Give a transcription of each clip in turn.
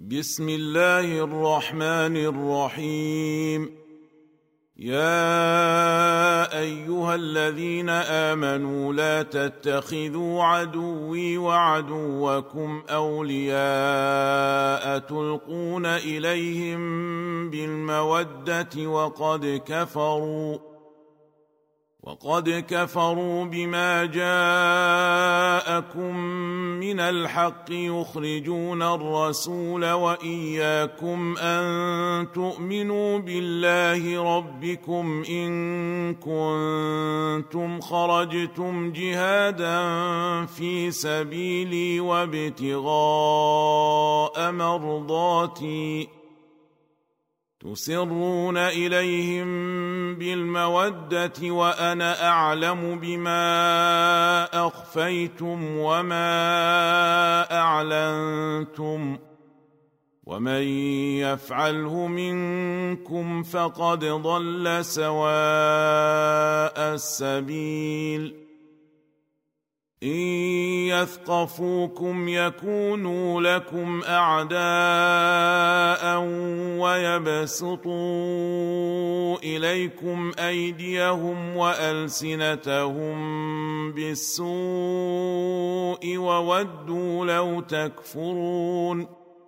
بسم الله الرحمن الرحيم. يا أيها الذين آمنوا لا تتخذوا عدوي وعدوكم أولياء تلقون إليهم بالمودة وقد كفروا بما جاءكم من الحق يخرجون الرسول وإياكم أن تؤمنوا بالله ربكم إن كنتم خرجتم جهادا في سبيلي وابتغاء مرضاتي تسرون إليهم بالمودة وأنا أعلم بما أخفيتم وما أعلنتم ومن يفعله منكم فقد ضل سواء السبيل. إن يثقفوكم يكونوا لكم أعداء ويبسطوا إليكم أيديهم وألسنتهم بالسوء وودوا لو تكفرون.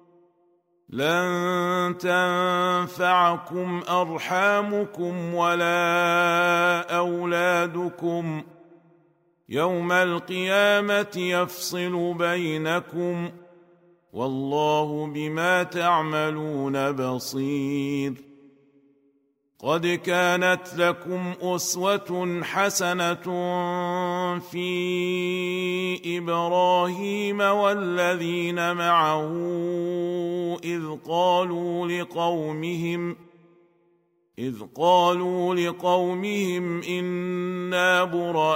لن تنفعكم أرحامكم ولا أولادكم يوم القيامة يفصل بينكم والله بما تعملون بصير. قد كانت لكم أسوة حسنة في إبراهيم والذين معه إذ قالوا لقومهم إنا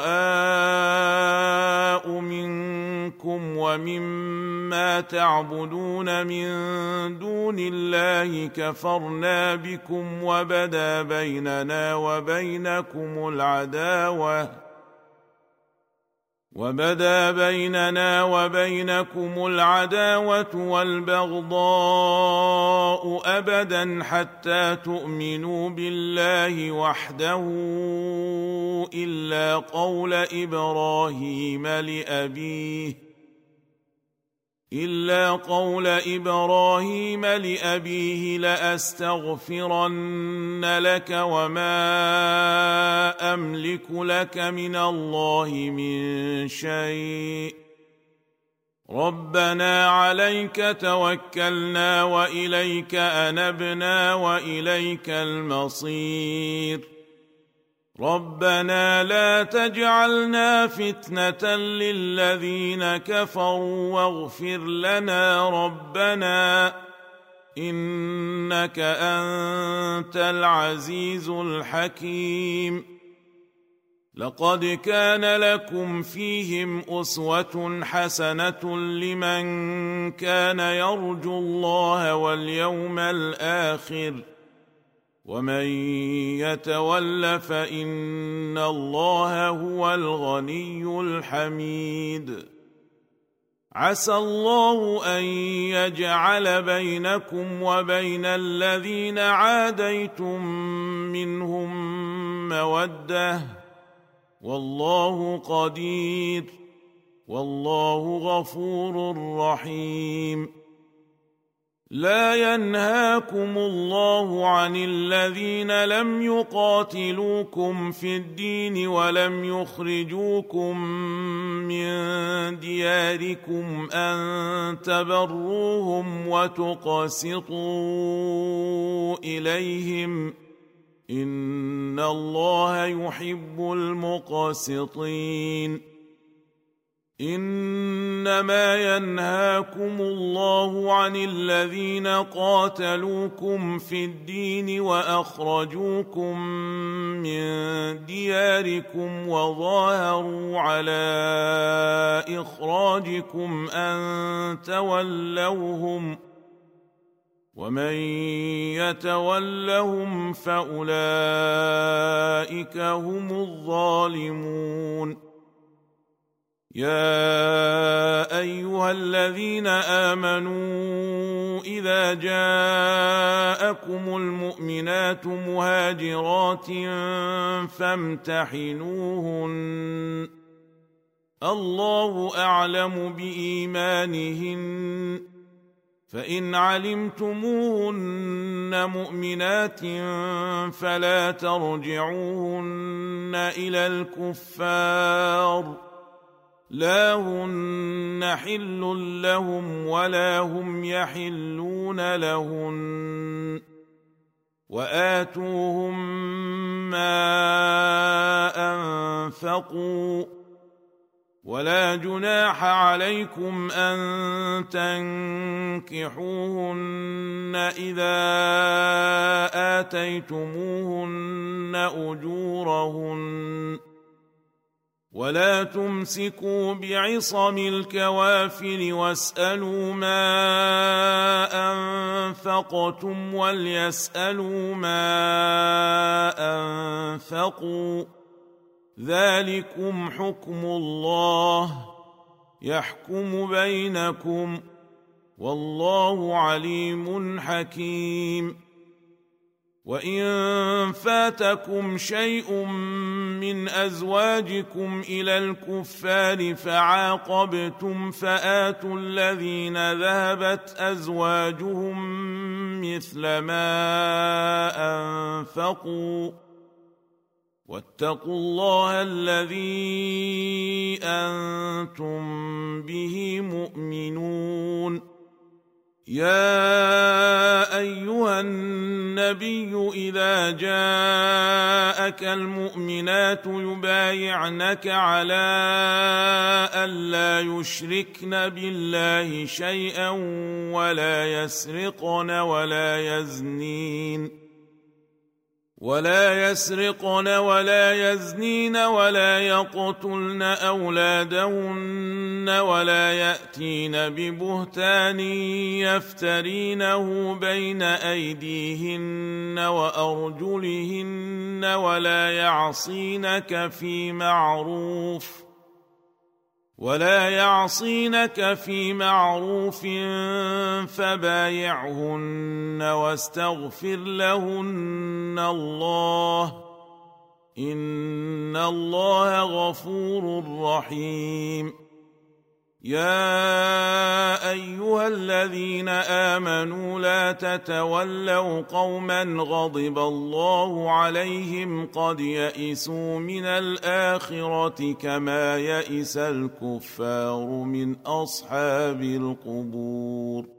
براء منكم ومما تعبدون من دون الله كفرنا بكم وبدا بيننا وبينكم العداوة والبغضاء أبدا حتى تؤمنوا بالله وحده إلا قول إبراهيم لأبيه لأستغفرن لك وما أملك لك من الله من شيء ربنا عليك توكلنا وإليك أنبنا وإليك المصير. ربنا لا تجعلنا فتنة للذين كفروا واغفر لنا ربنا إنك أنت العزيز الحكيم. لقد كان لكم فيهم أسوة حسنة لمن كان يرجو الله واليوم الآخر ومن يتول فإن الله هو الغني الحميد. عسى الله أن يجعل بينكم وبين الذين عاديتم منهم مودة والله قدير والله غفور رحيم. لا ينهاكم الله عن الذين لم يقاتلوكم في الدين ولم يخرجوكم من دياركم أن تبروهم وتقسطوا إليهم إن الله يحب المقسطين. إنما ينهاكم الله عن الذين قاتلوكم في الدين وأخرجوكم من دياركم وظاهروا على إخراجكم أن تولوهم ومن يتولهم فأولئك هم الظالمون. يا أيها الذين آمنوا إذا جاءكم المؤمنات مهاجرات فامتحنوهن الله أعلم بإيمانهن فإن علمتموهن مؤمنات فلا ترجعوهن إلى الكفار لا هن حل لهم ولا هم يحلون لهن وآتوهم ما أنفقوا ولا جناح عليكم أن تنكحوهن إذا آتيتموهن أجورهن ولا تمسكوا بعصم الكوافر واسألوا ما أنفقتم وليسألوا ما أنفقوا ذلكم حكم الله يحكم بينكم والله عليم حكيم وإن فاتكم شيء من أزواجكم إلى الكفار فعاقبتم فآتوا الذين ذهبت أزواجهم مثل ما أنفقوا واتقوا الله الذي أنتم به مؤمنون يا أيها النبي إذا جاءك المؤمنات يبايعنك على ألا يشركن بالله شيئا ولا يسرقن ولا يزنين ولا يقتلن أولادهن ولا يأتين ببهتان يفترينه بين أيديهن وأرجلهن ولا يعصينك في معروف فبايعهن واستغفر لهن الله إن الله غفور رحيم يا أيها الذين آمنوا لا تتولوا قوما غضب الله عليهم قد يئسوا من الآخرة كما يئس الكفار من أصحاب القبور